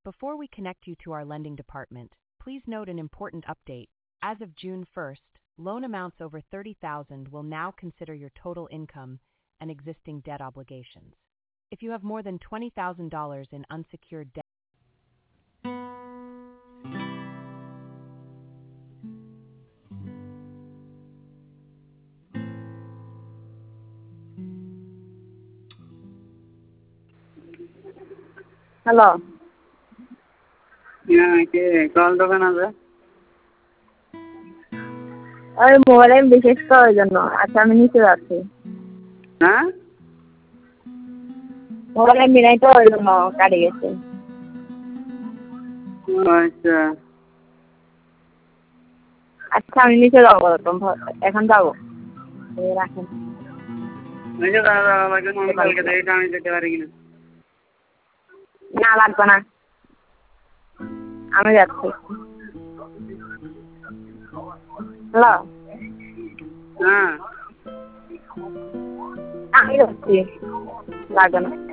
Before we connect you to our lending department, please note an important update. As of June 1st, loan amounts over $30,000 will now consider your total income and existing debt obligations. If you have more than $20,000 in unsecured debt, hello হ্যাঁ কে call দোকান আছে ওই মোবাইলে বিশেষ করার জন্য আচ্ছা আমি নিচে যাচ্ছি হ্যাঁ মোবাইলে মিলাই তো ওই জন্য কাটে গেছে আচ্ছা আচ্ছা আমি নিচে যাবো এখন যাবো রাখেন কালকে দেখে আমি যেতে পারি কিনা না লাগবে না আমি যাচ্ছি হ্যালো হ্যাঁ আমি যাচ্ছি লাগবে না